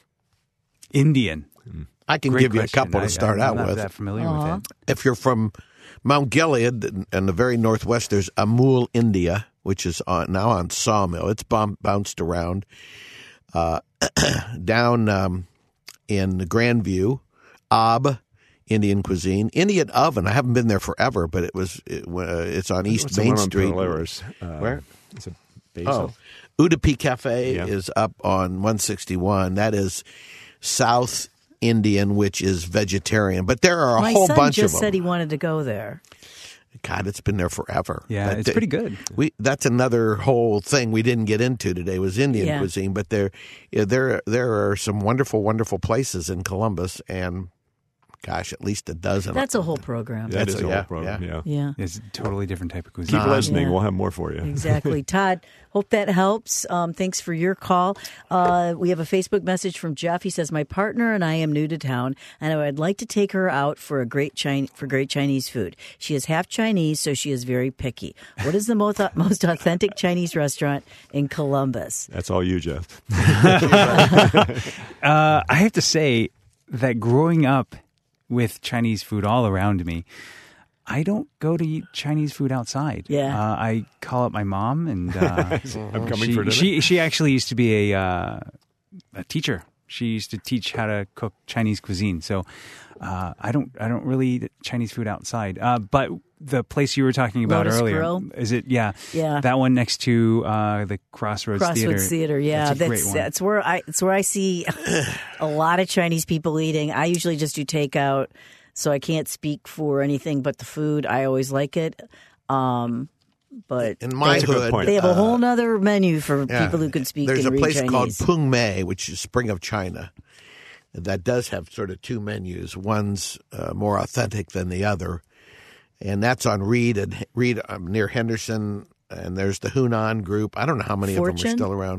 Indian. I can Great give you question. a couple to start I, I'm out not with. That familiar Aww. with it. If you're from Mount Gilead and the very northwest, there's Amul India, which is on, now on Sawmill. It's bomb, bounced around. Uh, down um, in Grandview, Ab Indian cuisine, Indian Oven. I haven't been there forever, but it was it, uh, it's on East What's Main the one Street. On Polaris? Uh, Where? Is it Basil? Oh, Udupi Cafe Yeah. is up on one sixty-one. That is South Indian, which is vegetarian. But there are a My whole son bunch just of said them. he wanted to go there. God, it's been there forever. Yeah, That- it's pretty good. We that's another whole thing we didn't get into today was Indian Yeah. cuisine, but there yeah, there there are some wonderful wonderful places in Columbus, and gosh, at least a dozen. That's a whole program. That That's is a- a yeah, whole program, yeah. yeah. Yeah. It's a totally different type of cuisine. Keep listening. Yeah. We'll have more for you. Exactly. Todd, hope that helps. Um, thanks for your call. Uh, we have a Facebook message from Jeff. He says, my partner and I am new to town, and I would like to take her out for a great Chinese, for great Chinese food. She is half Chinese, so she is very picky. What is the most, most authentic Chinese restaurant in Columbus? That's all you, Jeff. Uh, I have to say that growing up with Chinese food all around me, I don't go to eat Chinese food outside. Yeah. Uh, I call up my mom, and uh, I'm coming she, for dinner. she she actually used to be a uh, a teacher. She used to teach how to cook Chinese cuisine. So uh, I don't I don't really eat Chinese food outside. Uh, but the place you were talking about Lotus earlier, Grill? is it? Yeah, Yeah. that one next to uh, the Crossroads, Crossroads Theater. Theater, yeah, that's, a great that's one. that's where I it's where I see a lot of Chinese people eating. I usually just do takeout, so I can't speak for anything but the food. I always like it, um, but In my That's a good hood, point. they have a uh, whole nother menu for yeah, people who can speak. There's and a read place Chinese. called Pung Mei, which is Spring of China, that does have sort of two menus. One's uh, more authentic than the other, and that's on Reed and Reed um, near Henderson. And there's the Hunan Group. I don't know how many of them Fortune? are still around.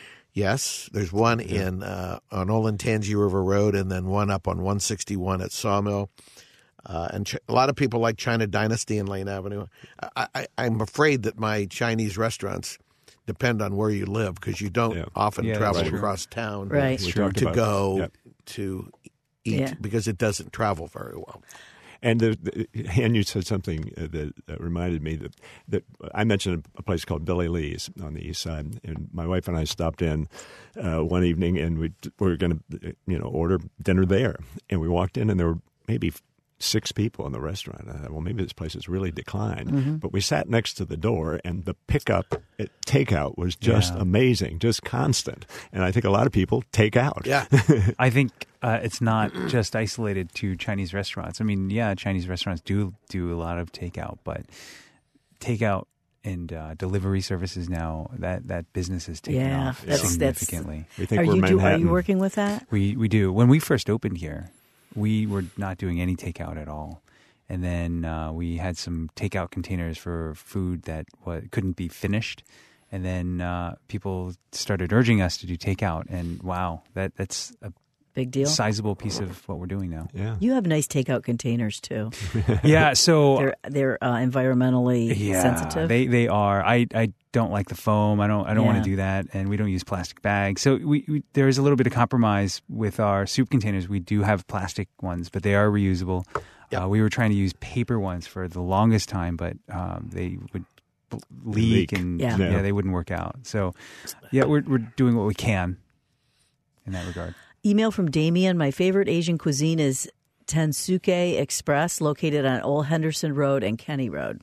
Yes, there's one in uh, on Olentangy River Road, and then one up on one sixty-one at Sawmill. Uh, and ch- a lot of people like China Dynasty and Lane Avenue. I, I, I'm afraid that my Chinese restaurants depend on where you live because you don't Yeah. often Yeah, travel that's true. across town Right. We to talked about- go Yep. to eat Yeah. because it doesn't travel very well. And the, the, and you said something uh, that, that reminded me that, that I mentioned a place called Billy Lee's on the east side, and my wife and I stopped in uh, one evening, and we, we were going to, you know, order dinner there, and we walked in, and there were maybe six people in the restaurant. I thought, well, maybe this place has really declined. Mm-hmm. But we sat next to the door, and the pickup at takeout was just Yeah. amazing, just constant. And I think a lot of people take out. Yeah. I think uh, it's not just isolated to Chinese restaurants. I mean, yeah, Chinese restaurants do do a lot of takeout, but takeout and uh, delivery services now, that, that business has taken Yeah, off that's- that's- significantly. We think Are we're you do, Manhattan. are you working with that? We we do. When we first opened here, we were not doing any takeout at all. And then uh, we had some takeout containers for food that wa- couldn't be finished. And then uh, people started urging us to do takeout. And wow, that that's a Big deal. sizable piece of what we're doing now. Yeah. You have nice takeout containers too. Yeah, so They're they're uh, environmentally yeah, sensitive. They they are. I, I don't like the foam. I don't I don't Yeah. want to do that, and we don't use plastic bags. So we, we there is a little bit of compromise with our soup containers. We do have plastic ones, but they are reusable. Uh, we were trying to use paper ones for the longest time, but um, they would b- leak, Leak. and Yeah. yeah. Yeah. they wouldn't work out. So yeah, we're we're doing what we can in that regard. Email from Damien. My favorite Asian cuisine is Tensuke Express, located on Old Henderson Road and Kenny Road.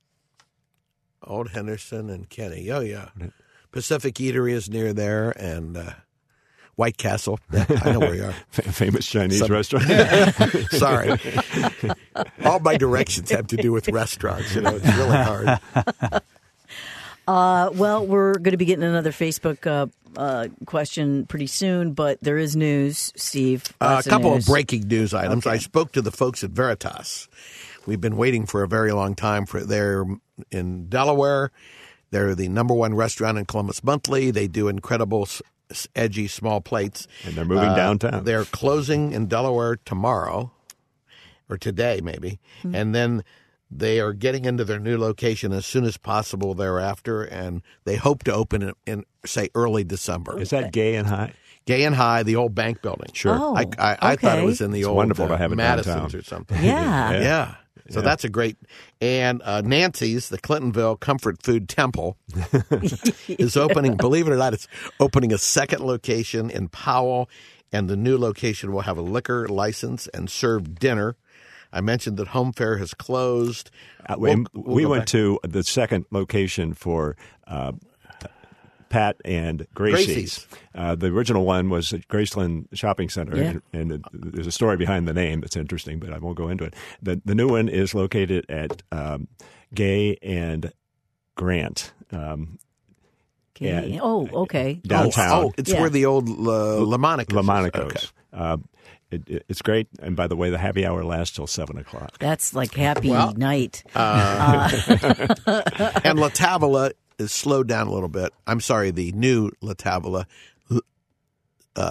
Old Henderson and Kenny. Oh, yeah. Pacific Eatery is near there, and uh, White Castle. Yeah, I know where you are. F- famous Chinese Some- restaurant. Sorry. All my directions have to do with restaurants. You know, it's really hard. Uh, well, we're going to be getting another Facebook uh, uh, question pretty soon, but there is news, Steve. Uh, Lots a couple news. of breaking news items. Okay. I spoke to the folks at Veritas. We've been waiting for a very long time for they're in Delaware. They're the number one restaurant in Columbus Monthly. They do incredible, s- edgy, small plates. And they're moving Uh, downtown. They're closing in Delaware tomorrow, or today maybe, Mm-hmm. and then they are getting into their new location as soon as possible thereafter, and they hope to open it in, say, early December. Is that Gay and High? Gay and High, the old bank building. Sure. Oh, I, I, I thought it okay. was in the It's old wonderful to uh, have it Madison's downtown. or something. Yeah. Yeah. Yeah. So Yeah. that's a great. And uh, Nancy's, the Clintonville Comfort Food Temple, is opening, believe it or not, it's opening a second location in Powell, and the new location will have a liquor license and serve dinner. I mentioned that Home Fair has closed. Uh, We'll- we we'll we go went back. to the second location for uh, Pat and Gracie's. Gracie's. Uh, the original one was at Graceland Shopping Center, Yeah. and, and it, there's a story behind the name that's interesting, but I won't go into it. The, the new one is located at um, Gay and Grant. Um, Okay. Yeah. Oh, okay. Downtown. Oh, oh, it's Yeah. where the old uh, Lamonicos. is. Lamonicos. Okay. Uh, it, it, it's great. And by the way, the happy hour lasts till seven o'clock. That's like happy Well, night. And La Tavola is slowed down a little bit. I'm sorry, the new La Tavola. Uh,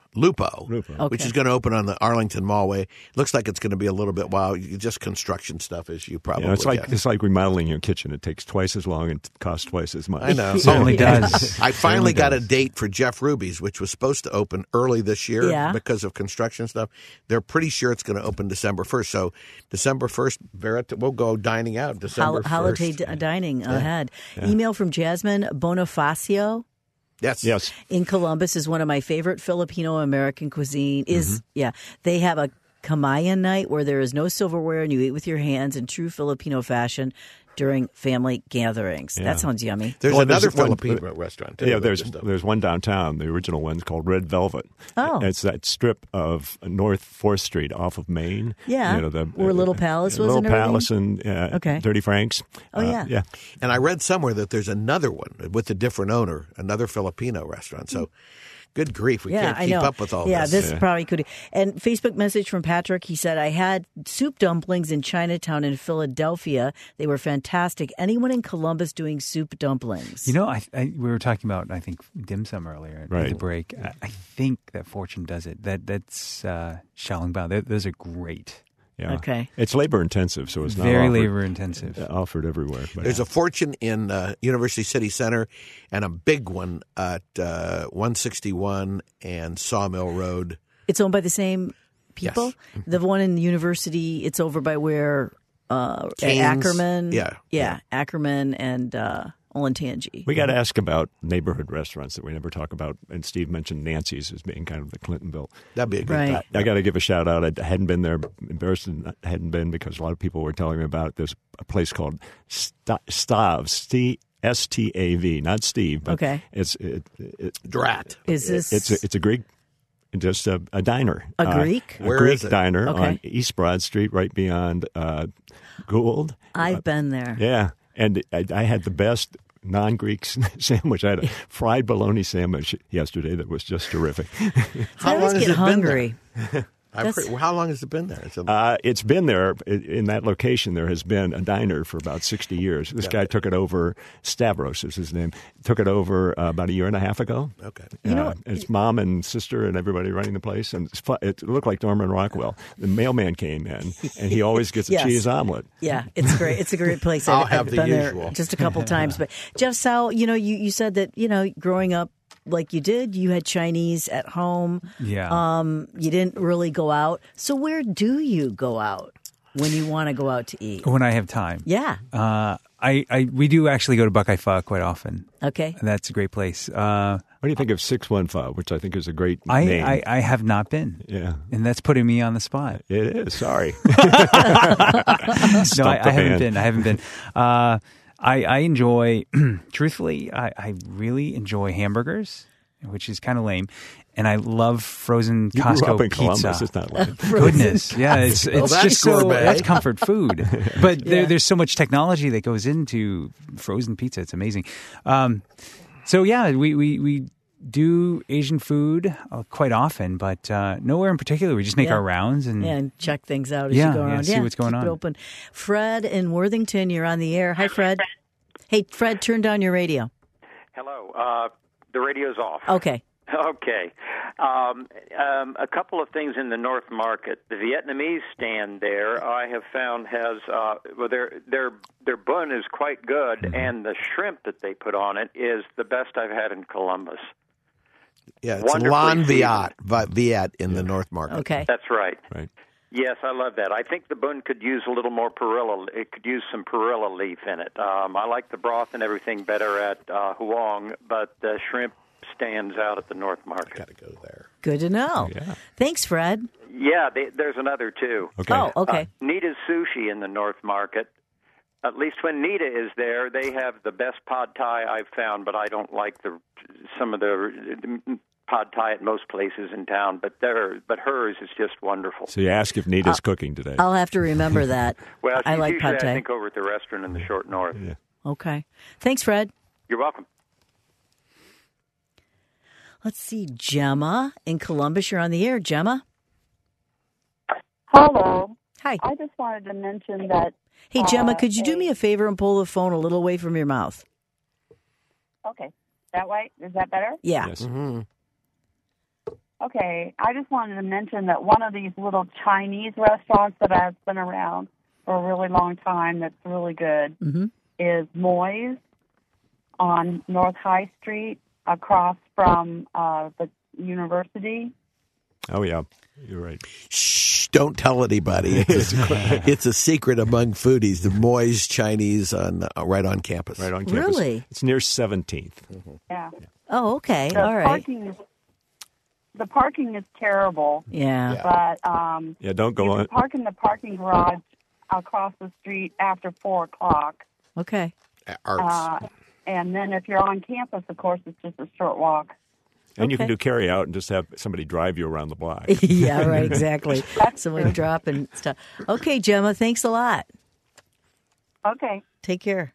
Lupo, Lupo. Okay. which is going to open on the Arlington Mallway. Looks like it's going to be a little bit while just construction stuff, as you probably. Yeah, it's like guess. it's like remodeling your kitchen. It takes twice as long and costs twice as much. I know. It certainly does. I finally Certainly got a does. date for Jeff Ruby's, which was supposed to open early this year Yeah. because of construction stuff. They're pretty sure it's going to open December first. So December first, Verita, we'll go dining out December Hol- holiday first. d- dining ahead. Email from Jasmine Bonifacio Yes. Yes. in Columbus is one of my favorite Filipino American cuisine. Is yeah, they have a Kamayan night where there is no silverware and you eat with your hands in true Filipino fashion during family gatherings. Yeah. That sounds yummy. There's Well, another there's one- Filipino restaurant. Too, Yeah, that there's just opened. there's one downtown. The original one's called Red Velvet. Oh. It's that strip of North Fourth Street off of Main. Yeah, you know, the, where Little Palace was Little and everything? Palace and uh, Okay. Dirty Frank's. Oh, Uh, yeah. yeah. And I read somewhere that there's another one with a different owner, another Filipino restaurant. So, good grief, we yeah, can't I keep know. up with all yeah, this. this probably could. And Facebook message from Patrick. He said, "I had soup dumplings in Chinatown in Philadelphia. They were fantastic. Anyone in Columbus doing soup dumplings? You know, I, I we were talking about I think dim sum earlier at Right. the break. I, I think that Fortune does it. That that's uh, Xiaolongbao. They're- Those are great. Yeah. Okay. It's labor intensive, so it's not Very offered, labor intensive. uh, offered everywhere. But There's a Fortune in uh, University City Center and a big one at uh, one sixty-one and Sawmill Road. It's owned by the same people. Yes. Mm-hmm. The one in the university. It's over by where uh, Cane's. Ackerman. Yeah. yeah, Ackerman and uh, Olentangy. we got to ask about neighborhood restaurants that we never talk about. And Steve mentioned Nancy's as being kind of the Clintonville. That'd be a good Right. I, I got to give a shout out. I hadn't been there, embarrassed that I hadn't been because a lot of people were telling me about it. There's a place called Sta- Stav, St- S T A V, not Steve, but Okay. it's it, it, Drat. Is this it's a, it's a Greek, just a, a diner. A Uh, Greek? a Where Greek is it? diner Okay. on East Broad Street, right beyond uh, Gould. I've been there. Yeah, and I, I had the best non-Greek sandwich. I had a fried bologna sandwich yesterday that was just terrific. How I long always has get it been hungry. I've That's- heard, how long has it been there? It's a, Uh, it's been there in in that location. There has been a diner for about sixty years. This guy took it over. Stavros is his name. Took it over uh, about a year and a half ago. okay. You know Uh, what? it's mom and sister and everybody running the place, and it's fu- it looked like Norman Rockwell. The mailman came in, and he always gets a Yes. cheese omelet. Yeah, it's great. It's a great place. I'll I've, have I've the been usual. there just a couple times. But Jeff Sal, you know, you, you said that, you know, growing up like you did, you had Chinese at home. Yeah. Um, you didn't really go out. So where do you go out when you want to go out to eat? When I have time. Yeah. Uh, I, I we do actually go to Buckeye Pho quite often. Okay. And that's a great place. Uh, What do you think of six one five, which I think is a great I, name? I I have not been. yeah, And that's putting me on the spot. it is. Sorry. No, I, Stump I the haven't man. been. I haven't been. Uh, I, I enjoy, truthfully, I, I really enjoy hamburgers, which is kind of lame. And I love frozen You Costco grew up in pizza. Columbus. It's not like Goodness, yeah, it's it's that's just so gourmet. that's comfort food. But there, Yeah. there's so much technology that goes into frozen pizza. It's amazing. Um, so yeah, we we we do Asian food uh, quite often, but uh, nowhere in particular. We just make Yeah. our rounds and Yeah, and check things out as Yeah, you go yeah, around. see what's going keep on. It open. Fred in Worthington, you're on the air. Hi, Fred. Hey, Fred, turn down your radio. Hello. Uh, the radio's off. Okay. Okay. Um, um, a couple of things in the North Market. The Vietnamese stand there, I have found has uh, well, their their their bun is quite good, Mm-hmm. and the shrimp that they put on it is the best I've had in Columbus. Yeah, it's Wonderfully Lon seasoned. Viet, Vi- Viet in the North Market. Okay. That's right. right. Yes, I love that. I think the bun could use a little more perilla. It could use some perilla leaf in it. Um, I like the broth and everything better at uh, Huang, but the shrimp stands out at the North Market. Got to go there. Good to know. Yeah. Thanks, Fred. Yeah, they, there's another too. Okay. Oh, okay. Uh, Nita's Sushi in the North Market. At least when Nita is there, they have the best pad thai I've found, but I don't like the some of the pad thai at most places in town. But there, but hers is just wonderful. So you ask if Nita's cooking today. I'll have to remember that. Well, I she's like usually, pad I thai. think, over at the restaurant in the Short North. Yeah. Okay. Thanks, Fred. You're welcome. Let's see. Gemma in Columbus, you're on the air. Gemma. Hello. Hi. I just wanted to mention that. Hey, Gemma, uh, could you do a- me a favor and pull the phone a little away from your mouth? Okay. That way? Is that better? Yeah. Yes. Mm-hmm. Okay, I just wanted to mention that one of these little Chinese restaurants that has been around for a really long time that's really good Mm-hmm. is Moy's on North High Street across from uh, the university. Oh, yeah. You're right. Shh, don't tell anybody. It's a, it's a secret among foodies. The Moy's Chinese on uh, right on campus. Right on campus. Really? It's near seventeenth. Mm-hmm. Yeah. Oh, okay. The All right. parking is, the parking is terrible. Yeah. Yeah. But um, Yeah, don't go you on. can park in the parking garage across the street after four o'clock. Okay. Arts. Uh, and then if you're on campus, of course, it's just a short walk. And you can Okay. do carry out and just have somebody drive you around the block. Yeah, right, exactly. That's Someone true. dropping stuff. Okay, Gemma, thanks a lot. Okay. Take care.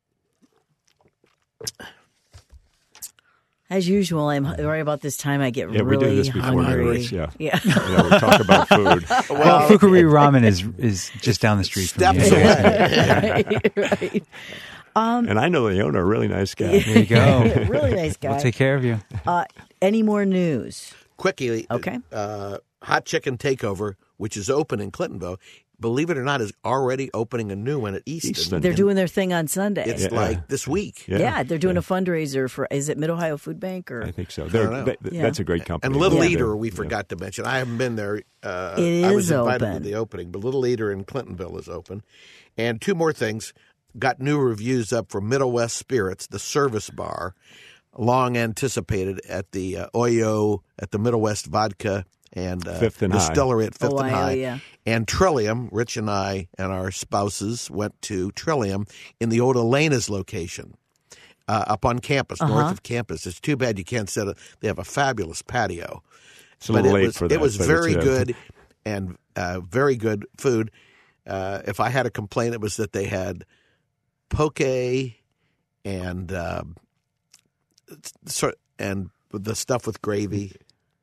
As usual, I'm right about this time. I get Yeah, we do really this before hungry. meetings, yeah. yeah. Yeah, we talk about food. Well, Fukui Ramen is is just down the street from Steps here. away. right, right. And I know the owner, a really nice guy. There you go. Really nice guy. We'll take care of you. Uh, any more news? Quickie. Okay. Uh, Hot Chicken Takeover, which is open in Clintonville, believe it or not, is already opening a new one at Easton. Easton. They're And doing their thing on Sunday. It's Yeah. like this week. Yeah. yeah, they're doing Yeah. a fundraiser for, is it Mid-Ohio Food Bank? or I think so. I They're, don't know. they- Yeah. That's a great company. And Little Yeah. Eater, we Yeah. forgot to mention. I haven't been there. Uh, It I was is invited open. to the opening, but Little Eater in Clintonville is open. And two more things. Got new reviews up for Middle West Spirits, the service bar, long anticipated at the uh, Oyo, at the Middle West Vodka and uh, Fifth and High. Distillery at Fifth Oh, and I- oh, High. yeah. And Trillium, Rich and I and our spouses went to Trillium in the Odalena's location. Uh, up on campus, Uh-huh. north of campus. It's too bad you can't set it. They have a fabulous patio. It's a little but it late was, for that. It was but very it's, uh, good and uh, very good food. Uh, if I had a complaint, it was that they had poke and uh, sort and the stuff with gravy,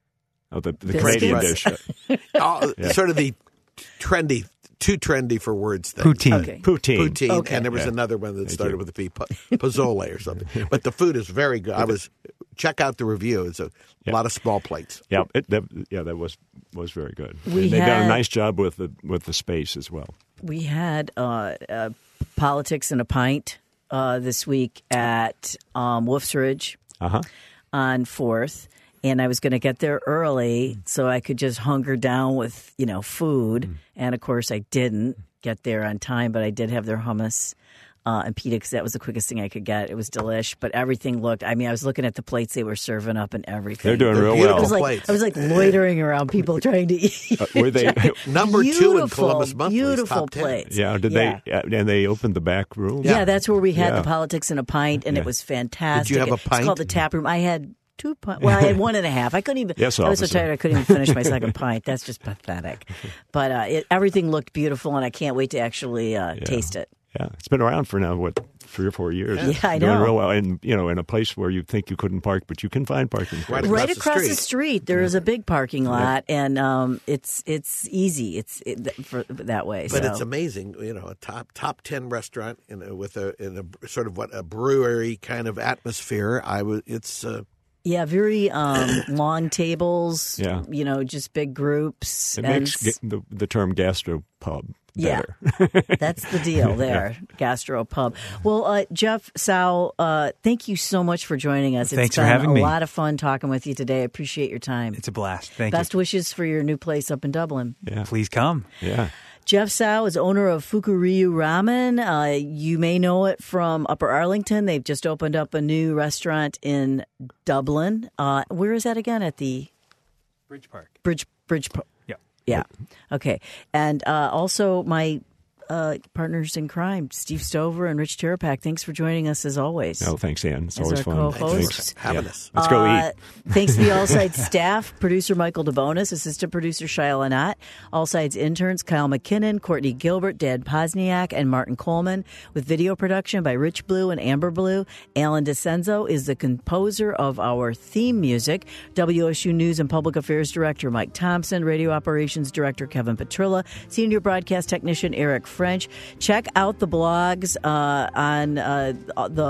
Oh, the, the Biscuits. Canadian Right. dish. All, Yeah. sort of the trendy, too trendy for words thing. Poutine. Okay. Poutine. Poutine, Okay. and there was Yeah. another one that Thank started you. with a P, po- Pozzole or something. But the food is very good. I was check out the review. It's a Yeah. lot of small plates. Yeah, it, that, yeah, that was was very good. We and they've done had- a nice job with the with the space as well. We had uh, uh, Politics and a Pint uh, this week at um, Wolf's Ridge Uh huh. on fourth. And I was going to get there early so I could just hunker down with, you know, food. And, of course, I didn't get there on time, but I did have their hummus uh, and pita because that was the quickest thing I could get. It was delish, but everything looked – I mean, I was looking at the plates they were serving up and everything. They're doing They're real beautiful I was well. like, plates. I was like loitering around people trying to eat. Uh, were they? Number two in Beautiful, Columbus Monthly's beautiful top ten. plates. Yeah. Did Yeah. they? Uh, and they opened the back room. Yeah, that's where we had Yeah. the Politics and a Pint, and Yeah. it was fantastic. have a It's pint? called the Tap Room. I had two pints. Well, I had one and a half. I couldn't even. Yes, I was so officer. tired I couldn't even finish my second pint. That's just pathetic. But uh, it, everything looked beautiful, and I can't wait to actually uh, Yeah. taste it. Yeah, it's been around for now what three or four years. Yeah, I Doing know. real well, and you know, in a place where you think you couldn't park, but you can find parking. Right places. Right across the across the street. street, there is a big parking lot, and um, it's it's easy. It's it, for, that way. But so. it's amazing, you know, a top top ten restaurant in a, with a in a sort of what a brewery kind of atmosphere. I was it's uh, Yeah, very um, long tables. Yeah. You know, just big groups. It and makes ge- the, the term gastropub Yeah. better. That's the deal there, Gastro Pub. Well, uh, Jeff Sau, uh, thank you so much for joining us. Thanks it's for been having a me. lot of fun talking with you today. I appreciate your time. It's a blast. Thank Best you. wishes for your new place up in Dublin. Yeah, Please come. yeah. Jeff Sau is owner of Fukuryu Ramen. Uh, you may know it from Upper Arlington. They've just opened up a new restaurant in Dublin. Uh, where is that again? At the Bridge Park. Bridge Bridge. Park. Yeah. Yeah. Okay. And uh, also my uh, partners in crime, Steve Stover and Rich Terapak. Thanks for joining us as always. No, thanks, Ann. It's As always our fun. co-hosts. Thanks. having Yeah. us. Let's go Uh, eat. Thanks to the All Sides staff, producer Michael DeBonis, assistant producer Shia Lanat, All Sides interns Kyle McKinnon, Courtney Gilbert, Dan Posniak, and Martin Coleman, with video production by Rich Blue and Amber Blue. Alan DeCenzo is the composer of our theme music. W S U News and Public Affairs Director Mike Thompson, Radio Operations Director Kevin Petrilla, Senior Broadcast Technician Eric French. Check out the blogs uh, on uh, the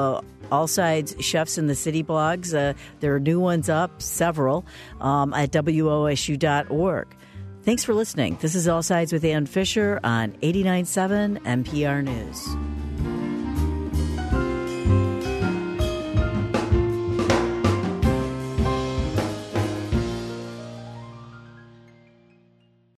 All Sides Chefs in the City blogs. Uh, there are new ones up, several, um, at W O S U dot org. Thanks for listening. This is All Sides with Ann Fisher on eighty-nine point seven N P R News.